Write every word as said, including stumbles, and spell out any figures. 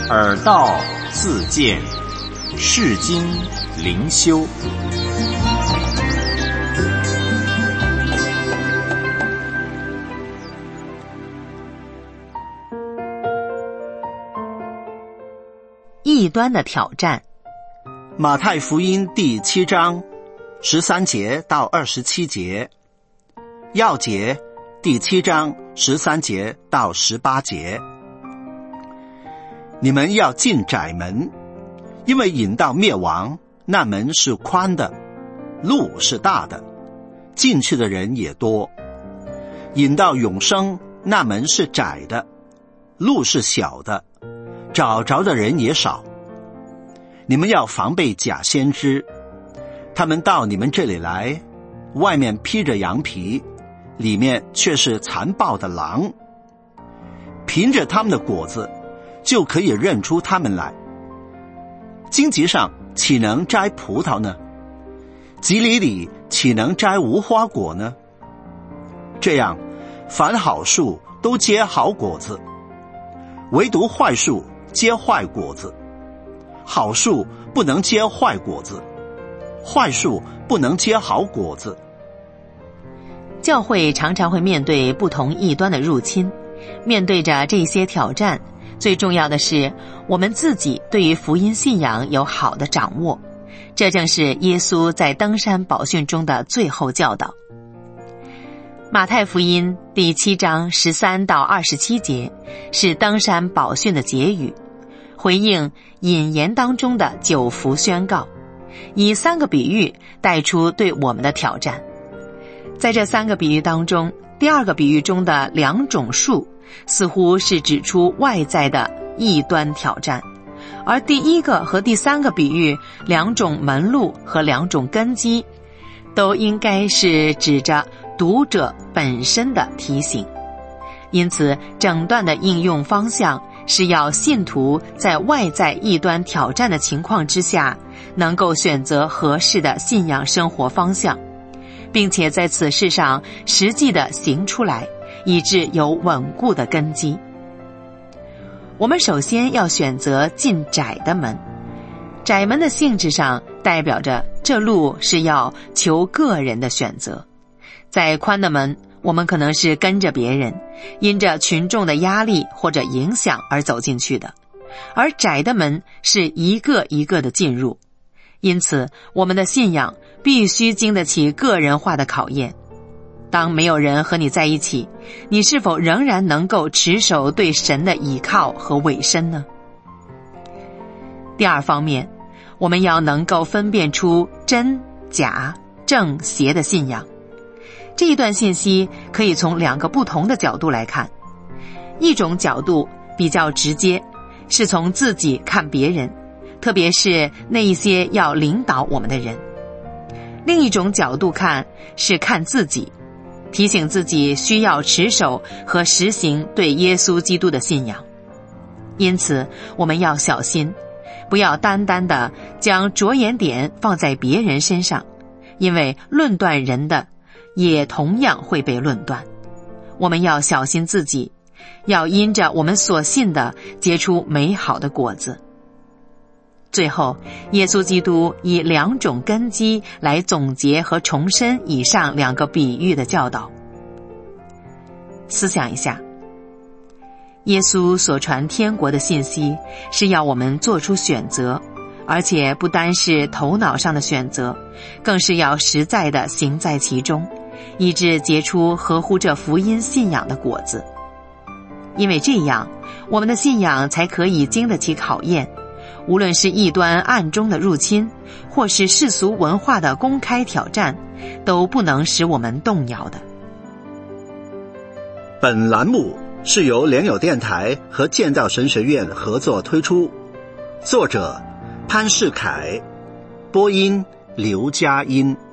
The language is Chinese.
耳道自见，世经灵修。 异端的挑战。 马太福音第七章十三节到二十七节，要节第七章十三节到十八节。你们要进窄门，因为引到灭亡，那门是宽的，路是大的，进去的人也多；引到永生，那门是窄的，路是小的，找着的人也少。你们要防备假先知，他们到你们这里来，外面披着羊皮，里面却是残暴的狼。凭着他们的果子就可以认出他们来。荆棘上岂能摘葡萄呢？蒺藜里岂能摘无花果呢？这样，凡好树都结好果子，唯独坏树结坏果子。好树不能结坏果子，坏树不能结好果子。 教会常常会面对不同异端的入侵，面对着这些挑战，最重要的是我们自己对于福音信仰有好的掌握，这正是耶稣在登山宝训中的最后教导。马太福音第七章十三到二十七节是登山宝训的结语，回应引言当中的九福宣告，以三个比喻带出对我们的挑战。在这三个比喻当中，第二个比喻中的两种树似乎是指出外在的异端挑战，而第一个和第三个比喻两种门路和两种根基都应该是指着读者本身的提醒。因此整段的应用方向是要信徒在外在异端挑战的情况之下，能够选择合适的信仰生活方向，并且在此事上实际的行出来，以致有稳固的根基。我们首先要选择进窄的门，窄门的性质上代表着这路是要求个人的选择。在宽的门，我们可能是跟着别人，因着群众的压力或者影响而走进去的，而窄的门是一个一个的进入。因此我们的信仰必须经得起个人化的考验。当没有人和你在一起，你是否仍然能够持守对神的倚靠和委身呢？第二方面，我们要能够分辨出真假正邪的信仰。这一段信息可以从两个不同的角度来看。一种角度比较直接，是从自己看别人，特别是那一些要领导我们的人。另一种角度看是看自己，提醒自己需要持守和实行对耶稣基督的信仰。因此我们要小心，不要单单的将着眼点放在别人身上，因为论断人的也同样会被论断。我们要小心自己，要因着我们所信的结出美好的果子。最后，耶稣基督以两种根基来总结和重申以上两个比喻的教导。思想一下，耶稣所传天国的信息是要我们做出选择，而且不单是头脑上的选择，更是要实在的行在其中，以致结出合乎这福音信仰的果子。因为这样，我们的信仰才可以经得起考验，无论是异端暗中的入侵，或是世俗文化的公开挑战，都不能使我们动摇的。 本栏目是由联友电台和建造神学院合作推出，作者潘世凯，播音刘佳音。